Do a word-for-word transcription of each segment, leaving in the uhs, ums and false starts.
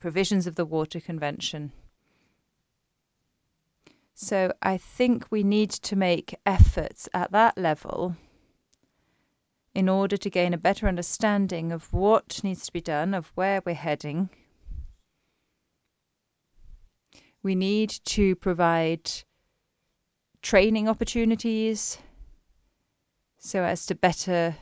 provisions of the Water Convention. So I think we need to make efforts at that level in order to gain a better understanding of what needs to be done, of where we're heading. We need to provide training opportunities so as to better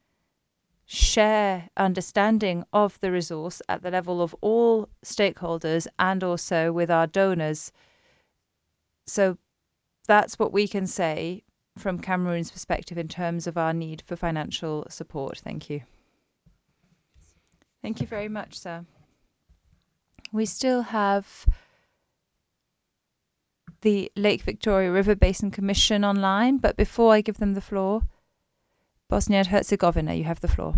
share understanding of the resource at the level of all stakeholders and also with our donors. So that's what we can say from Cameroon's perspective in terms of our need for financial support. Thank you. Thank you very much, sir. We still have the Lake Victoria River Basin Commission online, but before I give them the floor, Bosnia and Herzegovina, you have the floor.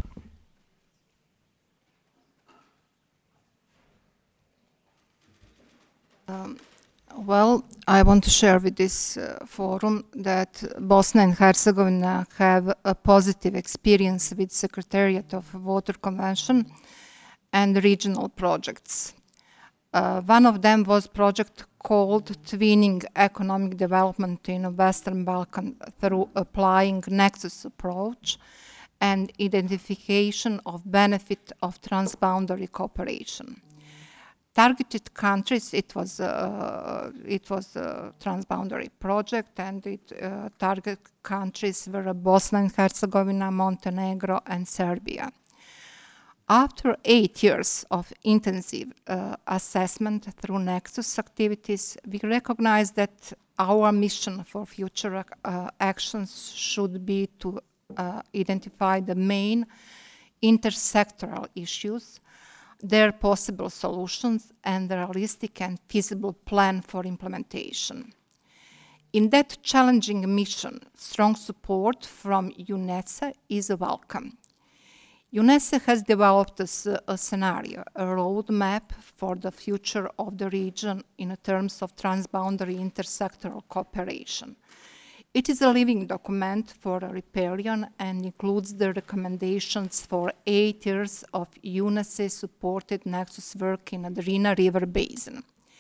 Um, well, I want to share with this uh, forum that Bosnia and Herzegovina have a positive experience with Secretariat of Water Convention and regional projects. Uh, one of them was project called Twinning Economic Development in the Western Balkan through applying Nexus approach and identification of benefit of transboundary cooperation. Targeted countries, it was uh, it was a transboundary project, and it uh, target countries were Bosnia and Herzegovina, Montenegro, and Serbia. After eight years of intensive uh, assessment through Nexus activities, we recognize that our mission for future uh, actions should be to uh, identify the main intersectoral issues, their possible solutions, and the realistic and feasible plan for implementation. In that challenging mission, strong support from UNESA is welcome. UNESA has developed a, a scenario, a roadmap for the future of the region in terms of transboundary intersectoral cooperation. It is a living document for a riparian and includes the recommendations for eight years of UNESA-supported Nexus work in the Drina River Basin.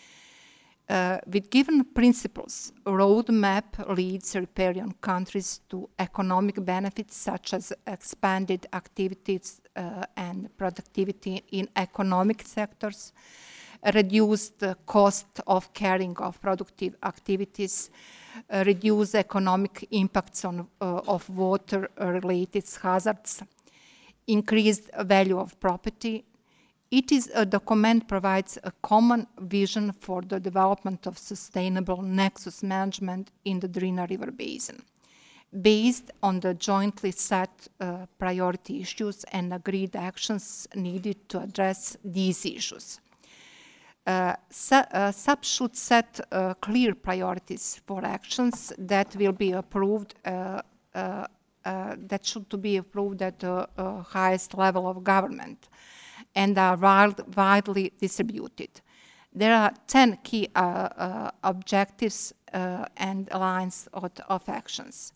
Uh, with given principles, a roadmap leads riparian countries to economic benefits such as expanded activities uh, and productivity in economic sectors, reduced the cost of carrying of productive activities, uh, reduce economic impacts on, uh, of water-related hazards, increased value of property. It is a document provides a common vision for the development of sustainable nexus management in the Drina River Basin, based on the jointly set uh, priority issues and agreed actions needed to address these issues. Uh, su uh, SUB should set uh, clear priorities for actions that will be approved, uh, uh, uh, that should to be approved at the uh, highest level of government and are wild, widely distributed. There are ten key uh, uh, objectives uh, and lines of, of actions.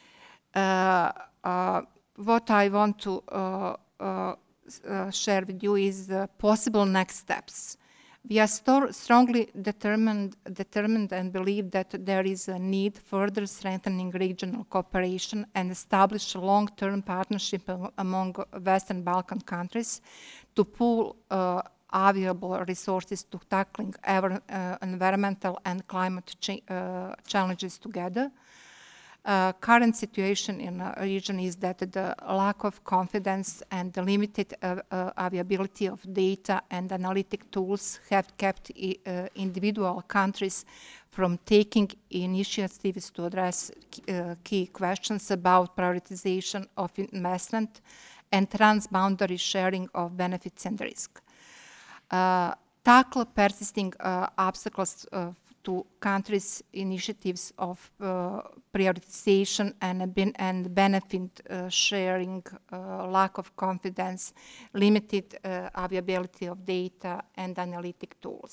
Uh, uh, what I want to uh, uh, uh, share with you is the possible next steps. We are strongly determined, determined and believe that there is a need further strengthening regional cooperation and establish a long-term partnership among Western Balkan countries to pool uh, available resources to tackling ever, uh, environmental and climate cha uh, challenges together. Uh, current situation in the region is that the lack of confidence and the limited uh, uh, availability of data and analytic tools have kept uh, individual countries from taking initiatives to address uh, key questions about prioritization of investment and transboundary sharing of benefits and risk. Uh, tackle persisting uh, obstacles uh, to countries' initiatives of uh, prioritization and, ben and benefit uh, sharing, uh, lack of confidence, limited uh, availability of data and analytic tools.